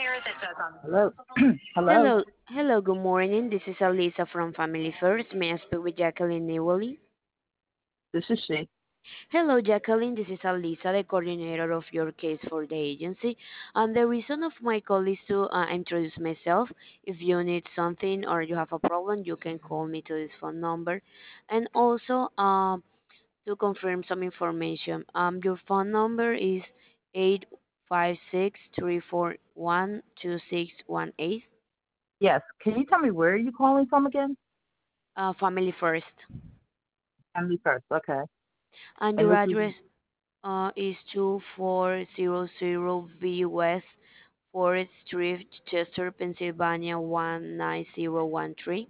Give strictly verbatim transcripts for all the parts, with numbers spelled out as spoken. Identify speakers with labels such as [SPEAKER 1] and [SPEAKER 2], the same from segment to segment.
[SPEAKER 1] Hello. Hello.
[SPEAKER 2] Hello, hello, good morning. This is Alisa from Family First. May I speak with Jacqueline Newell?
[SPEAKER 1] This is she.
[SPEAKER 2] Hello, Jacqueline. This is Alisa, the coordinator of your case for the agency. And the reason of my call is to uh, introduce myself. If you need something or you have a problem, you can call me to this phone number. And also, um, to confirm some information, um, your phone number is eight five six three four one two six one eight.
[SPEAKER 1] Yes. Can you tell me where are you calling from again?
[SPEAKER 2] Uh, Family First.
[SPEAKER 1] Family First. Okay.
[SPEAKER 2] And
[SPEAKER 1] And
[SPEAKER 2] your
[SPEAKER 1] this is
[SPEAKER 2] address uh, is two four zero zero V West Forest Street, Chester, Pennsylvania one nine zero one three.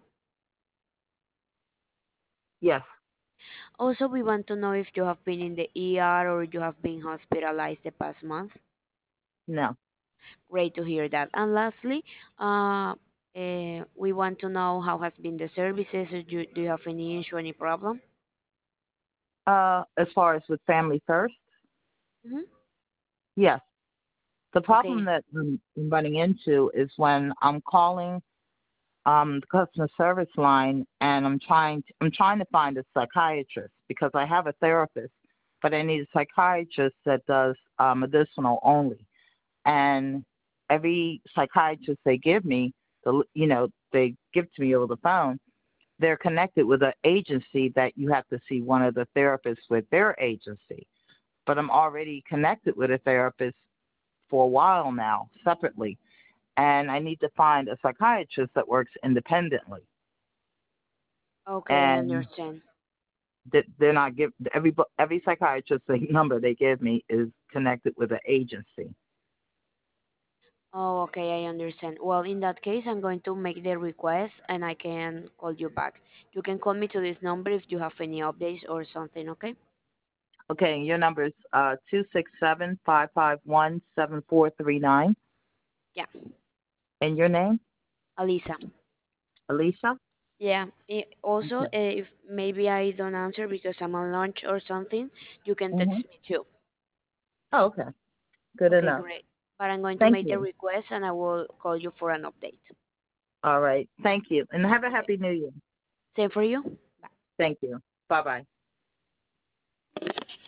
[SPEAKER 1] yes.
[SPEAKER 2] Also, we want to know if you have been in the E R or you have been hospitalized the past month.
[SPEAKER 1] No.
[SPEAKER 2] Great to hear that. And lastly, uh, uh, we want to know how has been the services. Do you, do you have any issue, any problem?
[SPEAKER 1] Uh, as far as with Family First,
[SPEAKER 2] Hmm.
[SPEAKER 1] yes. The problem
[SPEAKER 2] Okay.
[SPEAKER 1] that I'm I'm running into is when I'm calling um the customer service line and I'm trying to, I'm trying to find a psychiatrist because I have a therapist, but I need a psychiatrist that does uh, medicinal only. And every psychiatrist they give me, the you know they give to me over the phone, they're connected with an agency that you have to see one of the therapists with their agency. But I'm already connected with a therapist for a while now, separately, and I need to find a psychiatrist that works independently.
[SPEAKER 2] Okay, I
[SPEAKER 1] And
[SPEAKER 2] understand.
[SPEAKER 1] that they're not give every every psychiatrist the number they give me is connected with an agency.
[SPEAKER 2] Oh, okay, I understand. Well, in that case, I'm going to make the request and I can call you back. You can call me to this number if you have any updates or something, okay?
[SPEAKER 1] Okay, your number is uh two six seven five five one seven four three nine.
[SPEAKER 2] Yeah,
[SPEAKER 1] And your name?
[SPEAKER 2] Alisa.
[SPEAKER 1] Alicia?
[SPEAKER 2] Yeah, i- also,
[SPEAKER 1] Okay.
[SPEAKER 2] uh, if maybe I don't answer because I'm on lunch or something, you can text
[SPEAKER 1] Mhm.
[SPEAKER 2] me too.
[SPEAKER 1] Oh, okay. Good
[SPEAKER 2] Okay,
[SPEAKER 1] enough.
[SPEAKER 2] great. But I'm going to
[SPEAKER 1] Thank
[SPEAKER 2] make the
[SPEAKER 1] you.
[SPEAKER 2] request and I will call you for an update.
[SPEAKER 1] All right. Thank you. And have a
[SPEAKER 2] Okay,
[SPEAKER 1] happy new year.
[SPEAKER 2] same for you.
[SPEAKER 1] Thank you. Bye bye.